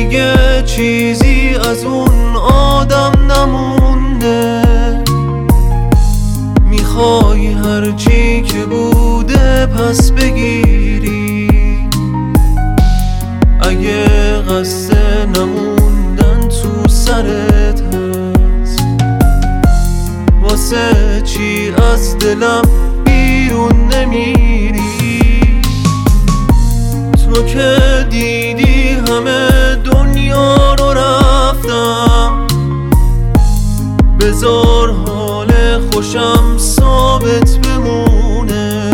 دیگه چیزی از اون آدم نمونده. میخوای هرچی که بوده پس بگیری، اگه قصد نموندن تو سرت هست. واسه چی از دلم بیرون نمیری؟ تو که دیدی همه دنیا رو رفتم، بذار حال خوشم ثابت بمونه.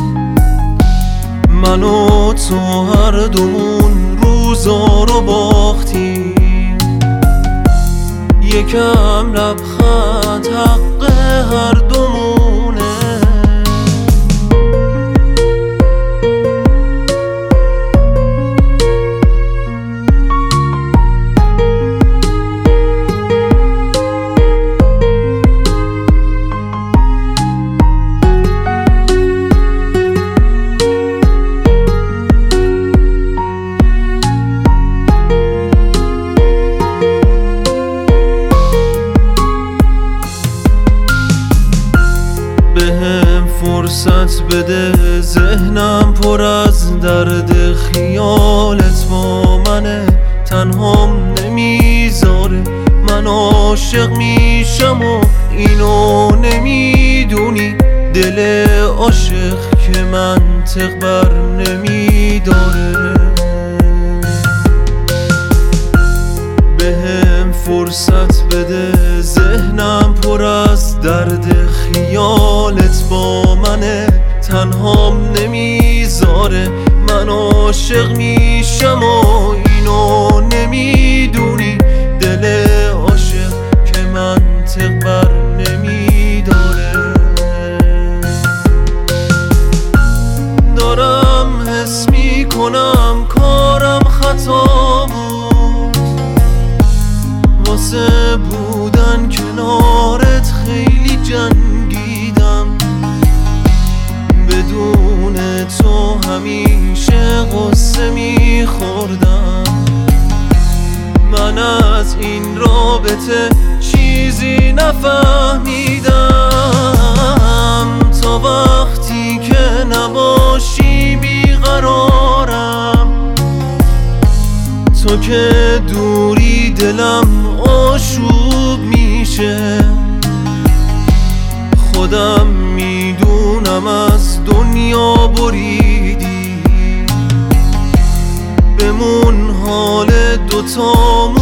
من و تو هر دومون روزا رو باختیم، یکم لبخند حق هر دومونه. بهم فرصت بده، ذهنم پر از درد خیالت با منه. تنهام نمیذاره، من عاشق میشم و اینو نمیدونی. دل عاشق که منطق بر نمیداره. بهم فرصت بده، ذهنم پر از درد خیالت با منه. تنهام نمیذاره، من عاشق میشم و اینو نمیدونی. دل عاشق که منطق بر نمیداره. دارم حس میکنم کارم خطا بود، واسه بودن کنارت خیلی جنگیدم. بدون تو همیشه غصه میخوردم. من از این رابطه چیزی نفهمیدم، تا وقتی که نباشی بیقرارم. تو که دوری دلم آشوب میشه. خودم میدونم از دنیا بریدی، بمون حال دوتامون